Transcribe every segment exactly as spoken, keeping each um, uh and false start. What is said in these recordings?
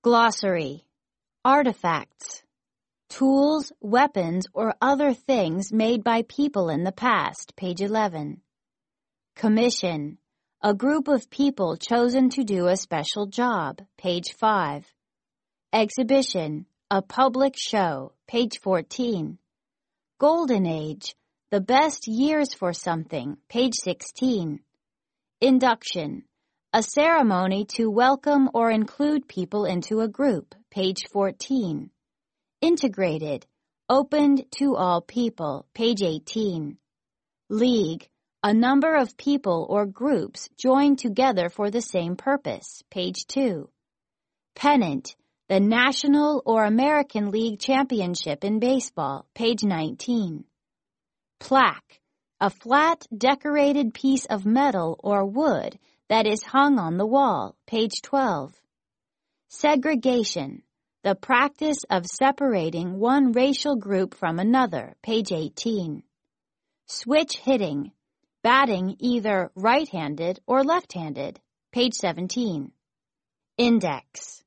Glossary. Artifacts. Tools, weapons, or other things made by people in the past, page eleven. Commission. A group of people chosen to do a special job, page five. Exhibition. A public show, page fourteen. Golden Age. The best years for something, page sixteen. Induction. A ceremony to welcome or include people into a group, page fourteen. Integrated. Opened to all people, page eighteen. League. A number of people or groups joined together for the same purpose, page two. Pennant. The National or American League Championship in baseball, page nineteen. Plaque. A flat, decorated piece of metal or wood that is hung on the wall, page twelve. Segregation. The practice of separating one racial group from another, page eighteen. Switch hitting. Batting either right-handed or left-handed, page seventeen. Index.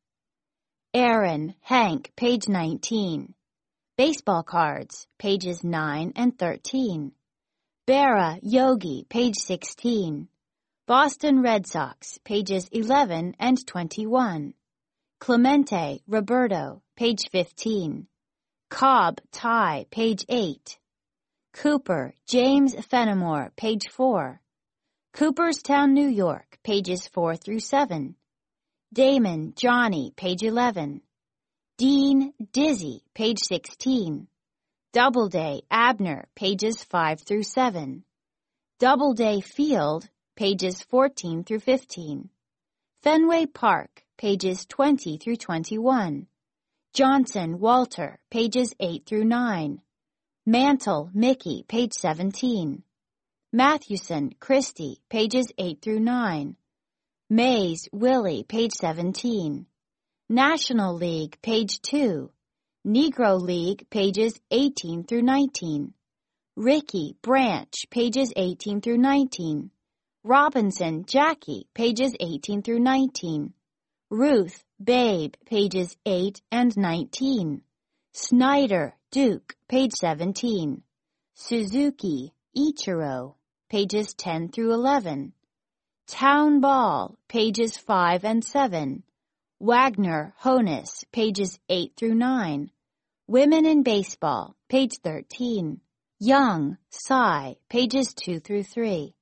Aaron, Hank, page nineteen. Baseball cards, pages nine and thirteen. Bara, Yogi, page sixteen. Boston Red Sox, pages eleven and twenty-one. Clemente, Roberto, page fifteen. Cobb, Ty, page eight. Cooper, James Fenimore, page four. Cooperstown, New York, pages four through seven. Damon, Johnny, page eleven. Dean, Dizzy, page sixteen. Doubleday, Abner, pages five through seven. Doubleday Field, pages fourteen through fifteen. Fenway Park, pages twenty through twenty-one. Johnson, Walter, pages eight through nine. Mantle, Mickey, page seventeen. Mathewson, Christy, pages eight through nine. Mays, Willie, page seventeen. National League, page two. Negro League, pages eighteen through nineteen. Ricky, Branch, pages eighteen through nineteen. Robinson, Jackie, pages eighteen through nineteen. Ruth, Babe, pages eight and nineteen. Snyder, Duke, page seventeen. Suzuki, Ichiro, pages ten through eleven. Town Ball, pages five and seven. Wagner, Honus, pages eight through nine. Women in Baseball, page thirteen. Young, Cy, pages two through three.